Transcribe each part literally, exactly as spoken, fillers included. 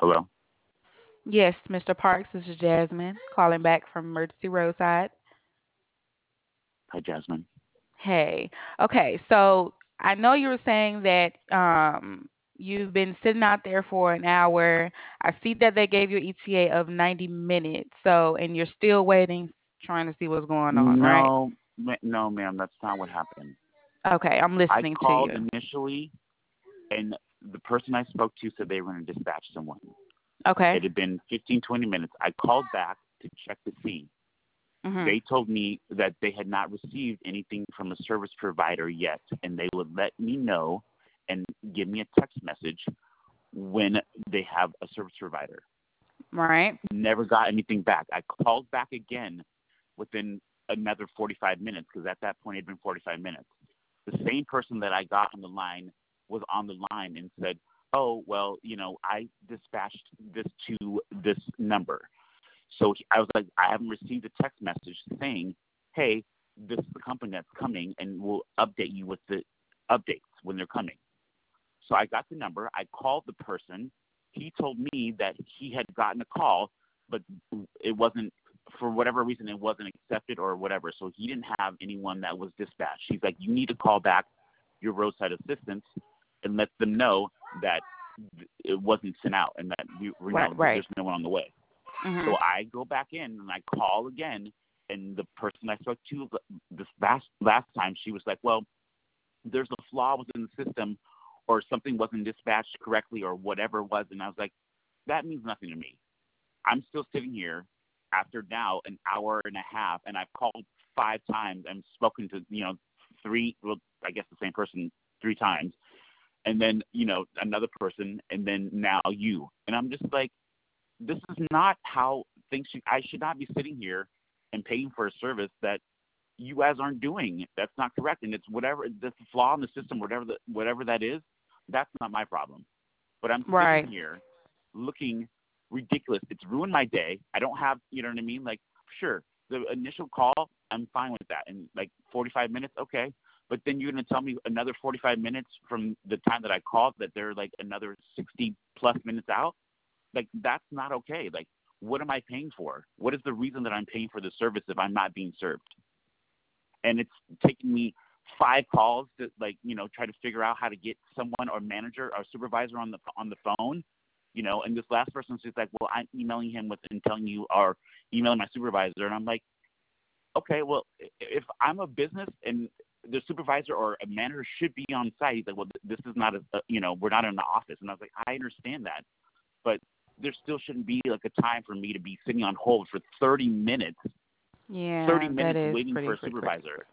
Hello. Yes, Mister Parks, this is Jasmine calling back from Emergency Roadside. Hi, Jasmine. Hey. Okay, so I know you were saying that um you've been sitting out there for an hour. I see that they gave you an E T A of ninety minutes. So, and you're still waiting, trying to see what's going on, right? No, ma- no, ma'am. That's not what happened. Okay, I'm I listening to called you. initially, and the person I spoke to said they were going to dispatch someone. Okay. It had been fifteen, twenty minutes. I called back to check to see. Mhm. They told me that they had not received anything from a service provider yet, and they would let me know and give me a text message when they have a service provider. Right. Never got anything back. I called back again within another forty-five minutes because at that point it had been forty-five minutes. The same person that I got on the line was on the line and said, "Oh, well, you know, I dispatched this to this number." So I was like, "I haven't received a text message saying, hey, this is the company that's coming and we'll update you with the updates when they're coming." So I got the number. I called the person. He told me that he had gotten a call, but it wasn't, for whatever reason, it wasn't accepted or whatever. So he didn't have anyone that was dispatched. He's like, you need to call back your roadside assistance and let them know that it wasn't sent out and that we, we Right, know that right. there's no one on the way. So Mhm. I go back in and I call again, and the person I spoke to this last last time, she was like, "Well, there's a flaw within the system, or something wasn't dispatched correctly, or whatever it was." And I was like, "That means nothing to me. I'm still sitting here after now an hour and a half, and I've called five times and spoken to you know three, well, I guess the same person three times, and then you know another person, and then now you." And I'm just like, this is not how things should. I should not be sitting here and paying for a service that you guys aren't doing. That's not correct, and it's whatever that's a flaw in the system, whatever the, whatever that is. That's not my problem. But I'm sitting Right. here looking ridiculous. It's ruined my day. I don't have, you know what I mean? Like, sure, the initial call, I'm fine with that. And like forty-five minutes, okay. But then you're going to tell me another forty-five minutes from the time that I called that they're like another sixty plus minutes out? Like, that's not okay. Like, what am I paying for? What is the reason that I'm paying for the service if I'm not being served? And it's taking me five calls to, like, you know, try to figure out how to get someone or manager or supervisor on the on the phone. You know, and this last person's just like, well, I'm emailing him with and telling you or emailing my supervisor, and I'm like, okay, well, if I'm a business and the supervisor or a manager should be on site, he's like, well, this is not a, a you know, we're not in the office, and I was like, I understand that, but there still shouldn't be like a time for me to be sitting on hold for thirty minutes, thirty Yeah, that minutes is waiting for pretty a pretty crazy. supervisor.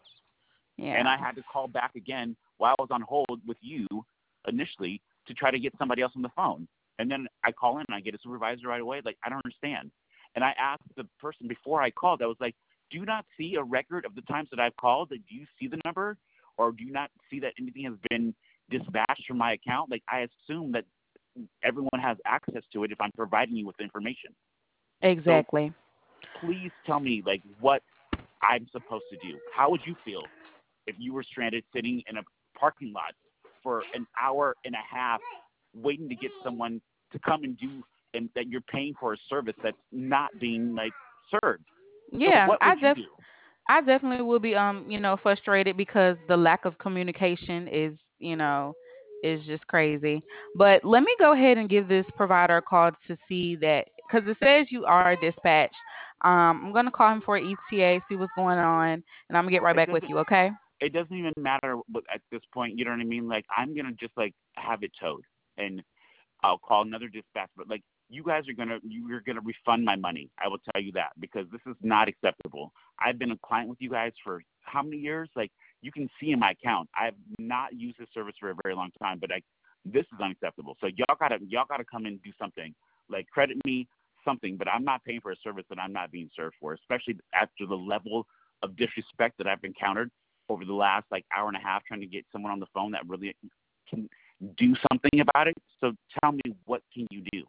And Yeah. I had to call back again while I was on hold with you initially to try to get somebody else on the phone. And then I call in and I get a supervisor right away. Like, I don't understand. And I asked the person before I called, I was like, do you not see a record of the times that I've called? Like, do you see the number? Or do you not see that anything has been dispatched from my account? Like, I assume that everyone has access to it if I'm providing you with information. So Exactly. please tell me, like, what I'm supposed to do. How would you feel if you were stranded sitting in a parking lot for an hour and a half waiting to get someone to come and do, and that you're paying for a service that's not being like served? So Yeah, what I would you def do? I definitely will be um, you know, frustrated because the lack of communication is, you know, is just crazy. But let me go ahead and give this provider a call to see that because it says you are dispatched. Um, I'm gonna call him for E T A, see what's going on, and I'm gonna get right It back with doesn't you, okay? it doesn't even matter what- at this point, you know what I mean? Like, I'm gonna just like have it towed, and I'll call another dispatch. But like, you guys are gonna you're gonna refund my money. I will tell you that because this is not acceptable. I've been a client with you guys for how many years? Like, you can see in my account, I've not used this service for a very long time. But like, this is unacceptable. So y'all gotta y'all gotta come and do something. Like, credit me something. But I'm not paying for a service that I'm not being served for, especially after the level of disrespect that I've encountered over the last like hour and a half trying to get someone on the phone that really can do something about it. So tell me, what can you do?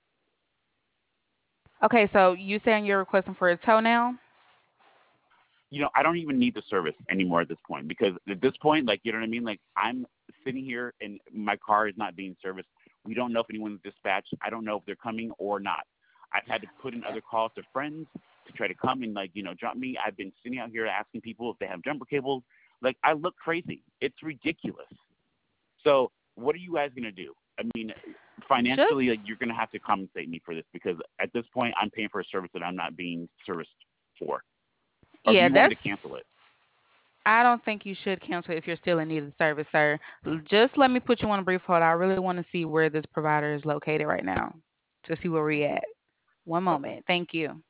Okay, so you saying you're requesting for a toenail? You know, I don't even need the service anymore at this point because at this point, like, you know what I mean? Like, I'm sitting here and my car is not being serviced. We don't know if anyone's dispatched. I don't know if they're coming or not. I've had to put in other calls to friends to try to come and, like, you know, jump me. I've been sitting out here asking people if they have jumper cables. Like, I look crazy. It's ridiculous. So what are you guys going to do? I mean, Just financially, like, you're going to have to compensate me for this because at this point I'm paying for a service that I'm not being serviced for. Or do yeah, you want me that's. to cancel it? I don't think you should cancel if you're still in need of service, sir. L- Just let me put you on a brief hold. I really want to see where this provider is located right now to see where we Thank you. at. One Okay. moment. Thank you.